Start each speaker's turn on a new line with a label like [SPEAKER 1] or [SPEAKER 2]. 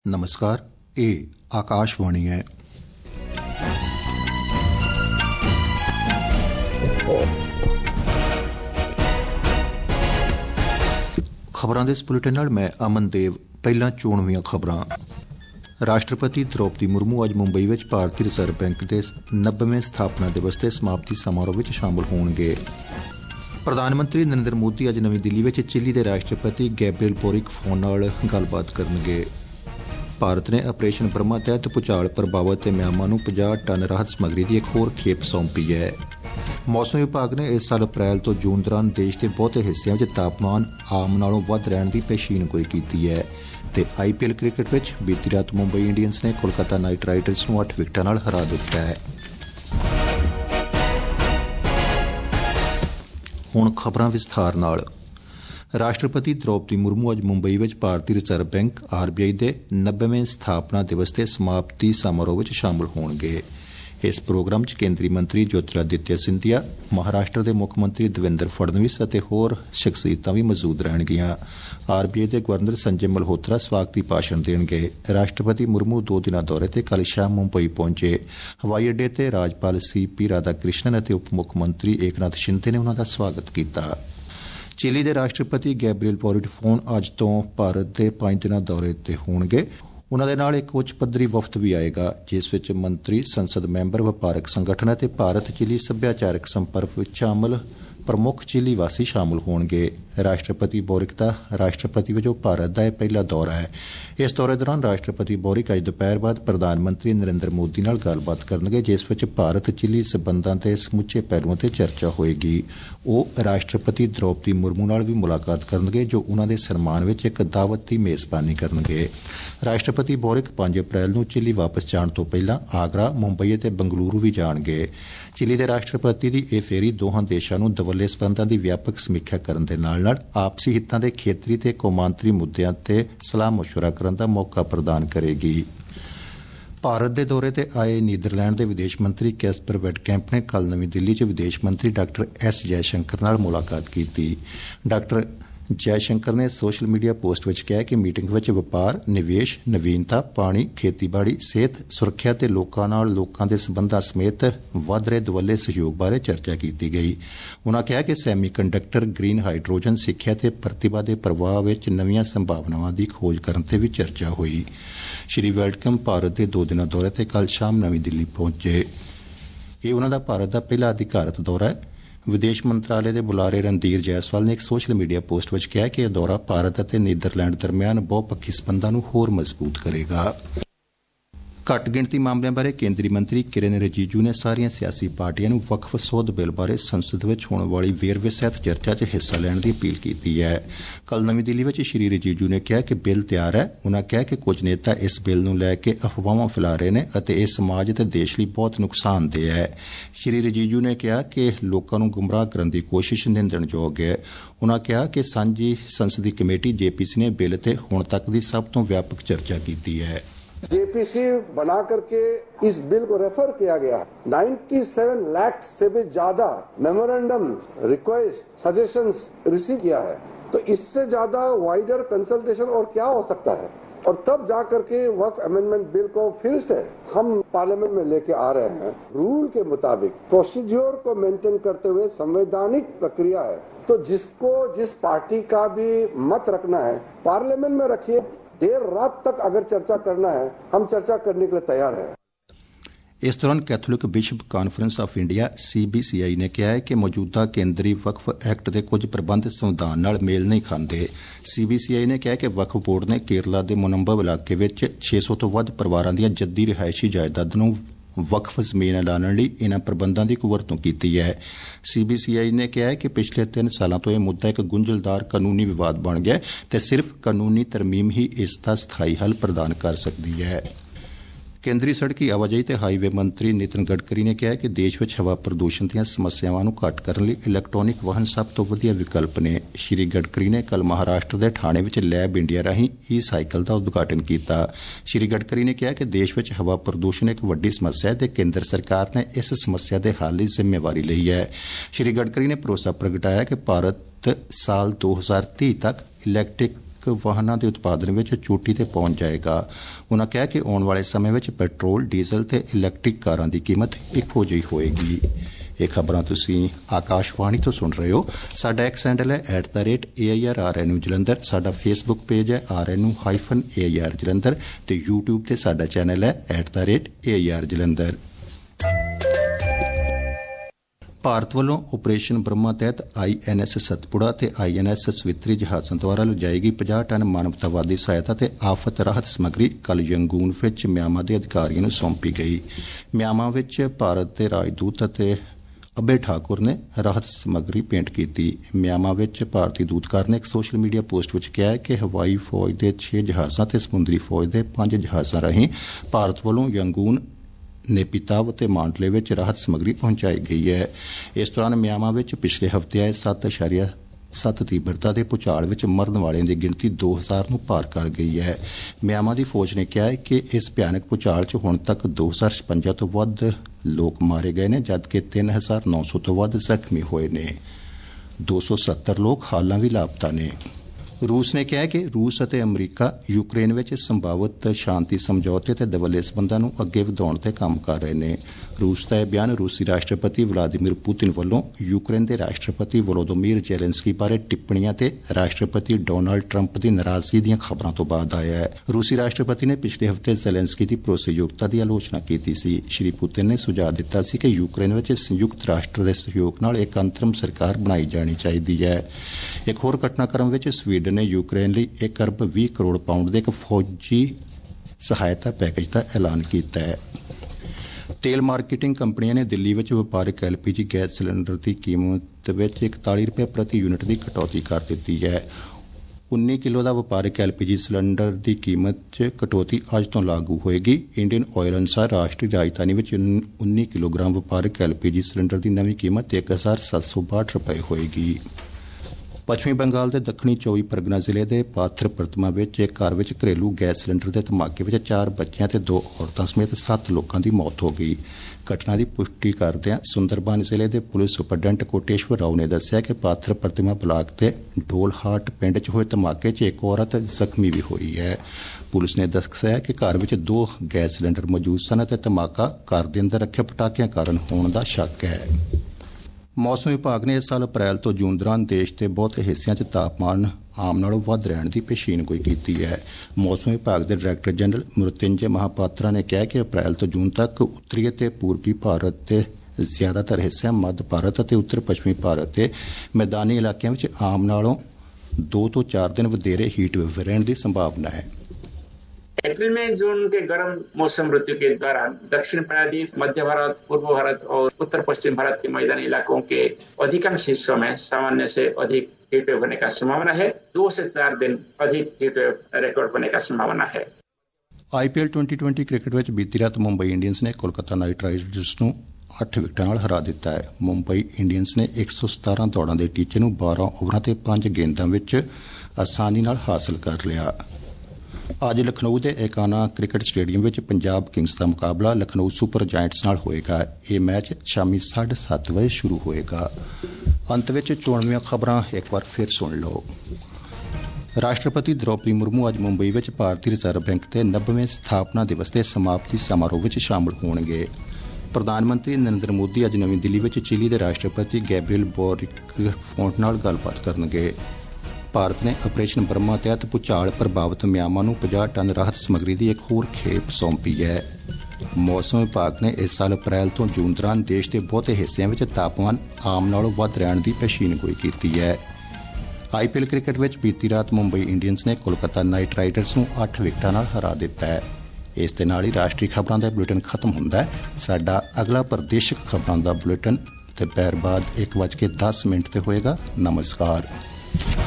[SPEAKER 1] नमस्कार, ये आकाशवाणी है। खबरां दे इस बुलेटिन नाल मैं अमन देव। पहला चोणवीं खबरां। राष्ट्रपति द्रौपदी मुर्मू अज मुंबई विच भारतीय रिजर्व बैंक के 90वें स्थापना दिवस के समाप्ति समारोह में शामिल होणगे। प्रधानमंत्री नरेंद्र मोदी अज नवी दिल्ली में चिली के राष्ट्रपति गैब्रियल बोरिक फोन नाल गलबात करनगे। भारत ने ऑपरेशन ब्रह्मा तहत भूचाल प्रभावित म्यांमार नूं 50 टन राहत समग्री की एक होर खेप सौंपी है। मौसम विभाग ने इस साल अप्रैल तो जून दौरान देश के बहुते हिस्सों में तापमान आम नालों वध रहने की पेशीनगोई की है। ते IPL क्रिकेट विच बीती रात मुंबई इंडियंस ने कोलकाता नाइट राइडर्स नूं 8 विकेटां नाल हरा दिता है। हुण खबरां विस्तार नाल। राष्ट्रपति द्रौपदी मुर्मू अज मुंबई विच भारतीय रिजर्व बैंक RBI के 90वें स्थापना दिवस के समाप्ति समारोह में शामिल होणगे। इस प्रोग्राम च केंद्रीय मंत्री ज्योतिरादित्य सिंधिया, महाराष्ट्र के मुख्यमंत्री देवेंद्र फडणवीस और होर शख्सियतां भी मौजूद रहणगियां। RBI के गवर्नर संजय मल्होत्रा स्वागती भाषण देणगे। राष्ट्रपति मुर्मू 2 दिना दौरे ते कल शाम मुंबई पहुंचे। हवाई अड्डे ते राज्यपाल CP राधाकृष्णन और उप मुख्यमंत्री एकनाथ शिंदे ने उन्हां दा स्वागत किया। चिली के राष्ट्रपति गैब्रियल बोरिक फोन अज तो भारत के 5 दिना दौरे ते होणगे। उन्हां दे नाल एक उच्च पद्धरी वफद भी आएगा, जिस विच मंत्री, संसद मैंबर, वपारक संगठन और भारत चिली सभ्याचारक संपर्क विच शामिल प्रमुख चिली वासी शामिल होणगे। राष्ट्रपति बोरिक का राष्ट्रपति वजों भारत का यह पहला दौरा है। इस दौरे दौरान राष्ट्रपति बोरिक अज दोपहर बाद प्रधानमंत्री नरेंद्र मोदी नाल गलबात करनगे, जिस विच भारत चिली संबंधां के समुचे पहलुओं ते चर्चा होएगी। वो राष्ट्रपति द्रौपदी मुर्मू नाल भी मुलाकात करनगे, जो उन्हां दे सन्मान विच एक दावत की मेजबानी करनगे। राष्ट्रपति बोरिक 5 अप्रैल नूं चिली वापस जाण तो पहला आगरा, मुंबई ते बंगलुरू भी जाणगे। चिली के राष्ट्रपति की यह फेरी दोहां देशां नूं दवल्ले संबंधां की व्यापक समीक्षा करन दे नाल आपसी हितां दे खेतरी ते कौमांतरी मुद्दिआं ते सलाह मशवरा करन दा मौका प्रदान करेगी। भारत के दौरे ते आए नीदरलैंड के विदेश मंत्री कैस्पर वेटकैंप ने कल नवी दिल्ली च विदेश मंत्री डॉ S जयशंकर नाल मुलाकात की। डॉ जयशंकर ने सोशल मीडिया पोस्ट में कहा कि मीटिंग में व्यापार, निवेश, नवीनता, पानी, खेतीबाड़ी, सेहत, सुरक्षा ते लोकां दे संबंधां समेत वध रहे दुवल्ले सहयोग बारे चर्चा की गई। उन्होंने कहा कि सैमी कंडक्टर, ग्रीन हाइड्रोजन, सिक्ख्या ते प्रतिभा के प्रवाह विच नवीं संभावनावां की खोज करने ते भी चर्चा हुई। श्री वेलकम भारत के 2 दिना दौरे ते कल शाम नवी दिल्ली पहुंचे। ये उन्हां दा भारत का पहला अधिकारत दौरा है। विदेश मंत्रालय के बुलारे रणधीर जायसवाल ने एक सोशल मीडिया पोस्ट में कहा कि यह दौरा भारत और नीदरलैंड दरमियान बहुपक्षी संबंधां नूं होर मजबूत करेगा। घट गिणती मामलों बारे केंद्रीय मंत्री किरेन रिजिजू ने सारिया सियासी पार्टियों नूं वक्फ सोध बिल बारे संसद में होने वाली वेरवे सहित चर्चा च हिस्सा लैण की अपील की है। कल नवी दिल्ली में श्री रिजिजू ने कहा कि बिल तैयार है। उन्होंने कहा कि कुछ नेता इस बिल नूं लैके अफवाहां फैला रहे हैं और यह समाज ते देश लई बहुत नुकसानदेह है। श्री रिजिजू ने कहा कि लोकां नूं गुमराह करने की कोशिश निंदणयोग है। उन्होंने कहा कि सांझी संसदीय कमेटी JPC ने बिल ते हुण तक की सब तो व्यापक चर्चा की है।
[SPEAKER 2] JPC बना करके इस बिल को रेफर किया गया। 97 लाख से भी ज्यादा मेमोरेंडम, रिक्वेस्ट, सजेशंस रिसीव किया है। तो इससे ज्यादा वाइडर कंसल्टेशन और क्या हो सकता है। और तब जाकर के वक्फ अमेंडमेंट बिल को फिर से हम पार्लियामेंट में लेके आ रहे हैं। रूल के मुताबिक प्रोसीड्योर को मेंटेन करते हुए संवैधानिक प्रक्रिया है। तो जिसको जिस पार्टी का भी मत रखना है पार्लियामेंट में रखिए। देर रात तक अगर चर्चा करना है, हम चर्चा करने के लिए तैयार हैं।
[SPEAKER 1] इस दौरान Catholic Bishop Conference of India CBCI ने कहा है कि मौजूदा केंद्रीय वक्फ एक्ट के कुछ प्रबंध संविधान नाल मेल नहीं खाते। CBCI ने कहा कि वक्फ बोर्ड ने केरला के मुनंबव इलाके में 600 तो वध परिवारों दी जद्दी रिहायशी जायदाद नूं वक्फ जमीन ऐलानण लई इन्हां प्रबंधां दी वरतों की है। CBCI ने कहा है कि पिछले 3 सालों तो यह मुद्दा एक गुंझलदार कानूनी विवाद बन गया ते सिर्फ कानूनी तरमीम ही इसका स्थाई हल प्रदान कर सकती है। केंद्रीय सड़की आवाजाही ते हाईवे मंत्री नितिन गडकरी ने कहा कि देश में हवा प्रदूषण दी समस्यावां नूं घट करने लई इलैक्ट्रॉनिक वाहन सब तो वधिया विकल्प ने। श्री गडकरी ने कल महाराष्ट्र के ठाणे विच लैब इंडिया राहीं ई-साइकिल का उद्घाटन किया। श्री गडकरी ने कहा कि देश में हवा प्रदूषण एक वड्डी समस्या है ते केंद्र सरकार ने इस समस्या के हल लई जिम्मेवारी लई है। श्री गडकरी ने भरोसा प्रगटाया कि भारत साल 2030 तक इलैक्ट्रिक ਵਾਹਨਾਂ ਦੇ ਉਤਪਾਦਨ ਵਿੱਚ ਚੋਟੀ ਤੇ ਪਹੁੰਚ ਜਾਏਗਾ। ਉਨ੍ਹਾਂ ਕਿਹਾ ਕਿ ਆਉਣ ਵਾਲੇ ਸਮੇਂ ਵਿੱਚ ਪੈਟਰੋਲ, ਡੀਜ਼ਲ ਤੇ ਇਲੈਕਟ੍ਰਿਕ ਕਾਰਾਂ ਦੀ ਕੀਮਤ ਇੱਕੋ ਜਿਹੀ ਹੋਏਗੀ। ਇਹ ਖਬਰਾਂ ਤੁਸੀਂ ਆਕਾਸ਼ਵਾਣੀ ਤੋਂ ਸੁਣ ਰਹੇ ਹੋ। ਸਾਡਾ ਐਕਸ ਹੈਂਡਲ ਹੈ @AIRRNU ਜਲੰਧਰ। ਸਾਡਾ ਫੇਸਬੁੱਕ ਪੇਜ ਹੈ RNU-AIR ਜਲੰਧਰ ਤੇ YouTube ਤੇ ਸਾਡਾ ਚੈਨਲ ਹੈ @AIR ਜਲੰਧਰ। ਭਾਰਤ ਵੱਲੋਂ ਆਪਰੇਸ਼ਨ ਬ੍ਰਹਮਾ ਤਹਿਤ INS ਸਤਪੁੜਾ ਤੇ INS ਸਵਿਤਰੀ ਜਹਾਜ਼ਾਂ ਦੁਆਰਾ ਲਿਜਾਈ ਗਈ 50 ਟਨ ਮਾਨਵਤਾਵਾਦੀ ਸਹਾਇਤਾ ਤੇ ਆਫਤ ਰਾਹਤ ਸਮੱਗਰੀ ਕੱਲ੍ਹ ਯੰਗੂਨ ਵਿੱਚ ਮਿਆਂਮਾਰ ਦੇ ਅਧਿਕਾਰੀਆਂ ਨੂੰ ਸੌਂਪੀ ਗਈ। ਮਿਆਂਮਾਰ ਵਿੱਚ ਭਾਰਤ ਦੇ ਰਾਜਦੂਤ ਅਤੇ ਅਭੈ ਠਾਕੁਰ ਨੇ ਰਾਹਤ ਸਮੱਗਰੀ ਭੇਂਟ ਕੀਤੀ। ਮਿਆਂਮਾਰ ਵਿੱਚ ਭਾਰਤੀ ਦੂਤਕਾਰ ਨੇ ਇੱਕ ਸੋਸ਼ਲ ਮੀਡੀਆ ਪੋਸਟ ਵਿੱਚ ਕਿਹਾ ਕਿ ਹਵਾਈ ਫੌਜ ਦੇ 6 ਜਹਾਜ਼ਾਂ ਤੇ ਸਮੁੰਦਰੀ ਫੌਜ ਦੇ 5 ਜਹਾਜ਼ਾਂ ਰਾਹੀਂ ਭਾਰਤ ਵੱਲੋਂ ਯੰਗੂਨ, ਨੇਪੀਤਾਬ ਅਤੇ ਮਾਂਡਲੇ ਵਿੱਚ ਰਾਹਤ ਸਮੱਗਰੀ ਪਹੁੰਚਾਈ ਗਈ ਹੈ। ਇਸ ਦੌਰਾਨ ਮਿਆਂਮਾਰ ਵਿੱਚ ਪਿਛਲੇ ਹਫ਼ਤੇ ਆਏ 7.7 ਤੀਬਰਤਾ ਦੇ ਭੂਚਾਲ ਵਿੱਚ ਮਰਨ ਵਾਲਿਆਂ ਦੀ ਗਿਣਤੀ 2000 ਨੂੰ ਪਾਰ ਕਰ ਗਈ ਹੈ। ਮਿਆਂਮਾਰ ਦੀ ਫੌਜ ਨੇ ਕਿਹਾ ਹੈ ਕਿ ਇਸ ਭਿਆਨਕ ਭੂਚਾਲ 'ਚ ਹੁਣ ਤੱਕ 2056 ਤੋਂ ਵੱਧ ਲੋਕ ਮਾਰੇ ਗਏ ਨੇ, ਜਦਕਿ 3900 ਤੋਂ ਵੱਧ ਜ਼ਖਮੀ ਹੋਏ ਨੇ। 270 ਲੋਕ ਹਾਲਾਂ ਵੀ ਲਾਪਤਾ ਨੇ। ਰੂਸ ਨੇ ਕਿਹਾ ਕਿ ਰੂਸ ਅਤੇ ਅਮਰੀਕਾ ਯੂਕਰੇਨ ਵਿੱਚ ਸੰਭਾਵਤ ਸ਼ਾਂਤੀ ਸਮਝੌਤੇ ਤੇ ਦਵੱਲੇ ਸਬੰਧਾਂ ਨੂੰ ਅੱਗੇ ਵਧਾਉਣ ਤੇ ਕੰਮ ਕਰ ਰਹੇ ਨੇ। ਰੂਸ ਦਾ ਇਹ ਬਿਆਨ ਰੂਸੀ ਰਾਸ਼ਟਰਪਤੀ ਵਲਾਦੀਮੀਰ ਪੁਤਿਨ ਵੱਲੋਂ ਯੂਕਰੇਨ ਦੇ ਰਾਸ਼ਟਰਪਤੀ ਵੋਲੋਦੋਮੀਰ ਜ਼ੈਲੈਂਸਕੀ ਬਾਰੇ ਟਿੱਪਣੀਆਂ ਤੇ ਰਾਸ਼ਟਰਪਤੀ ਡੋਨਾਲਡ ਟਰੰਪ ਦੀ ਨਾਰਾਜ਼ਗੀ ਦੀਆਂ ਖਬਰਾਂ ਤੋਂ ਬਾਅਦ ਆਇਆ ਹੈ। ਰੂਸੀ ਰਾਸ਼ਟਰਪਤੀ ਨੇ ਪਿਛਲੇ ਹਫ਼ਤੇ ਜ਼ੈਲੈਂਸਕੀ ਦੀ ਭਰੋਸੇਯੋਗਤਾ ਦੀ ਆਲੋਚਨਾ ਕੀਤੀ ਸੀ। ਸ਼੍ਰੀ ਪੁਤਿਨ ਨੇ ਸੁਝਾਅ ਦਿੱਤਾ ਸੀ ਕਿ ਯੂਕਰੇਨ ਵਿੱਚ ਸੰਯੁਕਤ ਰਾਸ਼ਟਰ ਦੇ ਸਹਿਯੋਗ ਨਾਲ ਇੱਕ ਅੰਤਰਿਮ ਸਰਕਾਰ ਬਣਾਈ ਜਾਣੀ ਚਾਹੀਦੀ ਹੈ। ਇੱਕ ਹੋਰ ਘਟਨਾਕ੍ਰਮ ਵਿੱਚ ਸਵੀਡਨ ਨੇ ਯੂਕਰੇਨ ਲਈ 1 ਅਰਬ 20 ਕਰੋੜ ਪਾਉਂਡ ਦੇ ਇੱਕ ਫੌਜੀ ਸਹਾਇਤਾ ਪੈਕੇਜ ਦਾ ਐਲਾਨ ਕੀਤਾ ਹੈ। ਤੇਲ ਮਾਰਕੀਟਿੰਗ ਕੰਪਨੀਆਂ ਨੇ ਦਿੱਲੀ ਵਿੱਚ ਵਪਾਰਕ LPG ਗੈਸ ਸਿਲੰਡਰ ਦੀ ਕੀਮਤ ਵਿੱਚ 41 ਰੁਪਏ ਪ੍ਰਤੀ ਯੂਨਿਟ ਦੀ ਕਟੌਤੀ ਕਰ ਦਿੱਤੀ ਹੈ। 19 ਕਿਲੋ ਦਾ ਵਪਾਰਕ LPG ਸਿਲੰਡਰ ਦੀ ਕੀਮਤ 'ਚ ਕਟੌਤੀ ਅੱਜ ਤੋਂ ਲਾਗੂ ਹੋਏਗੀ। ਇੰਡੀਅਨ ਆਇਲ ਅਨੁਸਾਰ ਰਾਸ਼ਟਰੀ ਰਾਜਧਾਨੀ ਵਿੱਚ 19 ਕਿਲੋਗ੍ਰਾਮ ਵਪਾਰਕ LPG ਸਿਲੰਡਰ ਦੀ ਨਵੀਂ ਕੀਮਤ 1762 ਰੁਪਏ ਹੋਏਗੀ। ਪੱਛਮੀ ਬੰਗਾਲ ਦੇ ਦੱਖਣੀ 24 ਪਰਗਨਾ ਜ਼ਿਲ੍ਹੇ ਦੇ ਪਾਥਰ ਪ੍ਰਤਮਾ ਵਿੱਚ ਇੱਕ ਘਰ ਵਿੱਚ ਘਰੇਲੂ ਗੈਸ ਸਿਲੰਡਰ ਦੇ ਧਮਾਕੇ ਵਿੱਚ 4 ਬੱਚਿਆਂ ਤੇ 2 ਔਰਤਾਂ ਸਮੇਤ 7 ਲੋਕਾਂ ਦੀ ਮੌਤ ਹੋ ਗਈ। ਘਟਨਾ ਦੀ ਪੁਸ਼ਟੀ ਕਰਦਿਆਂ ਸੁੰਦਰਬਨ ਜ਼ਿਲ੍ਹੇ ਦੇ ਪੁਲਿਸ ਸੁਪਰਡੈਂਟ ਕੋਟੇਸ਼ਵਰ ਰਾਓ ਨੇ ਦੱਸਿਆ ਕਿ ਪਾਥਰ ਪ੍ਰਤਮਾ ਬਲਾਕ ਦੇ ਡੋਲਹਾਟ ਪਿੰਡ 'ਚ ਹੋਏ ਧਮਾਕੇ 'ਚ ਇੱਕ ਔਰਤ ਜ਼ਖਮੀ ਵੀ ਹੋਈ ਹੈ। ਪੁਲਿਸ ਨੇ ਦੱਸਿਆ ਕਿ ਘਰ ਵਿੱਚ 2 ਗੈਸ ਸਿਲੰਡਰ ਮੌਜੂਦ ਸਨ ਅਤੇ ਧਮਾਕਾ ਘਰ ਦੇ ਅੰਦਰ ਰੱਖੇ ਪਟਾਕਿਆਂ ਕਾਰਨ ਹੋਣ ਦਾ ਸ਼ੱਕ ਹੈ। ਮੌਸਮ ਵਿਭਾਗ ਨੇ ਇਸ ਸਾਲ ਅਪ੍ਰੈਲ ਤੋਂ ਜੂਨ ਦੌਰਾਨ ਦੇਸ਼ ਦੇ ਬਹੁਤੇ ਹਿੱਸਿਆਂ 'ਚ ਤਾਪਮਾਨ ਆਮ ਨਾਲੋਂ ਵੱਧ ਰਹਿਣ ਦੀ ਪੇਸ਼ੀਨਗੋਈ ਕੀਤੀ ਹੈ। ਮੌਸਮ ਵਿਭਾਗ ਦੇ ਡਾਇਰੈਕਟਰ ਜਨਰਲ ਮ੍ਰਿਤਿੰਜੇ ਮਹਾਪਾਤਰਾ ਨੇ ਕਿਹਾ ਕਿ ਅਪ੍ਰੈਲ ਤੋਂ ਜੂਨ ਤੱਕ ਉੱਤਰੀ ਅਤੇ ਪੂਰਬੀ ਭਾਰਤ ਦੇ ਜ਼ਿਆਦਾਤਰ ਹਿੱਸਿਆਂ, ਮੱਧ ਭਾਰਤ ਅਤੇ ਉੱਤਰ ਪੱਛਮੀ ਭਾਰਤ ਦੇ ਮੈਦਾਨੀ ਇਲਾਕਿਆਂ ਵਿੱਚ ਆਮ ਨਾਲੋਂ 2 ਤੋਂ 4 ਦਿਨ ਵਧੇਰੇ ਹੀਟ ਵੇਵ ਰਹਿਣ ਦੀ ਸੰਭਾਵਨਾ है।
[SPEAKER 3] अप्रैल में जून के गर्म मौसम ऋतु के दौरान दक्षिण प्रायद्वीप, मध्य भारत, पूर्व भारत और उत्तर पश्चिम भारत के मैदानी इलाकों के अधिकांश हिस्सों में सामान्य से अधिक हीट वेव होने का संभावना है। 2 से 4 दिन अधिक हीट वेव रिकॉर्ड होने का संभावना है।
[SPEAKER 1] IPL 2020 ਕ੍ਰਿਕਟ ਵਿੱਚ ਬੀਤੀ ਰਾਤ ਮੁੰਬਈ ਇੰਡੀਅਨਸ ਨੇ ਕੋਲਕਾਤਾ ਨਾਈਟ ਰਾਈਡਰਸ ਨੂੰ 8 ਵਿਕਟਾਂ ਨਾਲ ਹਰਾ ਦਿੱਤਾ ਹੈ। ਮੁੰਬਈ ਇੰਡੀਅਨਸ ਨੇ 117 ਦੌੜਾਂ ਦੇ ਟੀਚੇ ਨੂੰ 12 ਓਵਰਾਂ ਤੇ 5 ਗੇਂਦਾਂ ਵਿੱਚ ਆਸਾਨੀ ਨਾਲ ਹਾਸਲ ਕਰ ਲਿਆ। ਅੱਜ ਲਖਨਊ ਦੇ ਏਕਾਨਾ ਕ੍ਰਿਕਟ ਸਟੇਡੀਅਮ ਵਿੱਚ ਪੰਜਾਬ ਕਿੰਗਸ ਦਾ ਮੁਕਾਬਲਾ ਲਖਨਊ ਸੁਪਰ ਜਾਇੰਟਸ ਨਾਲ ਹੋਏਗਾ। ਇਹ ਮੈਚ ਸ਼ਾਮੀ 7:30 ਵਜੇ ਸ਼ੁਰੂ ਹੋਏਗਾ। ਅੰਤ ਵਿੱਚ ਚੋਣਵੀਆਂ ਖਬਰਾਂ ਇੱਕ ਵਾਰ ਫਿਰ ਸੁਣ ਲਓ। ਰਾਸ਼ਟਰਪਤੀ ਦ੍ਰੌਪਦੀ ਮੁਰਮੂ ਅੱਜ ਮੁੰਬਈ ਵਿੱਚ ਭਾਰਤੀ ਰਿਜ਼ਰਵ ਬੈਂਕ ਦੇ 90ਵੇਂ ਸਥਾਪਨਾ ਦਿਵਸ ਦੇ ਸਮਾਪਤੀ ਸਮਾਰੋਹ ਵਿੱਚ ਸ਼ਾਮਲ ਹੋਣਗੇ। ਪ੍ਰਧਾਨ ਮੰਤਰੀ ਨਰਿੰਦਰ ਮੋਦੀ ਅੱਜ ਨਵੀਂ ਦਿੱਲੀ ਵਿੱਚ ਚਿਲੀ ਦੇ ਰਾਸ਼ਟਰਪਤੀ ਗੈਬਰੀਅਲ ਬੋਰਿਕ ਫੌਂਟ ਨਾਲ ਗੱਲਬਾਤ ਕਰਨਗੇ। ਭਾਰਤ ਨੇ ਆਪਰੇਸ਼ਨ ਬ੍ਰਹਮਾ ਤਹਿਤ ਭੂਚਾਲ ਪ੍ਰਭਾਵਿਤ ਮਿਆਂਮਾਰ ਨੂੰ 50 ਟਨ ਰਾਹਤ ਸਮੱਗਰੀ ਦੀ ਇੱਕ ਹੋਰ ਖੇਪ ਸੌਂਪੀ ਹੈ। ਮੌਸਮ ਵਿਭਾਗ ਨੇ ਇਸ ਸਾਲ ਅਪ੍ਰੈਲ ਤੋਂ ਜੂਨ ਦੌਰਾਨ ਦੇਸ਼ ਦੇ ਬਹੁਤੇ ਹਿੱਸਿਆਂ ਵਿੱਚ ਤਾਪਮਾਨ ਆਮ ਨਾਲੋਂ ਵੱਧ ਰਹਿਣ ਦੀ ਪੇਸ਼ੀਨਗੋਈ ਕੀਤੀ ਹੈ। IPL ਕ੍ਰਿਕਟ ਵਿੱਚ ਬੀਤੀ ਰਾਤ ਮੁੰਬਈ ਇੰਡੀਅਨਸ ਨੇ ਕੋਲਕਾਤਾ ਨਾਈਟ ਰਾਈਡਰਸ ਨੂੰ 8 ਵਿਕਟਾਂ ਨਾਲ ਹਰਾ ਦਿੱਤਾ ਹੈ। ਇਸ ਦੇ ਨਾਲ ਹੀ ਰਾਸ਼ਟਰੀ ਖਬਰਾਂ ਦਾ ਬੁਲੇਟਿਨ ਖਤਮ ਹੁੰਦਾ ਹੈ। ਸਾਡਾ ਅਗਲਾ ਪ੍ਰਦੇਸ਼ਿਕ ਖਬਰਾਂ ਦਾ ਬੁਲੇਟਿਨ ਦੁਪਹਿਰ ਬਾਅਦ 1:10 ਤੇ ਹੋਏਗਾ। ਨਮਸਕਾਰ।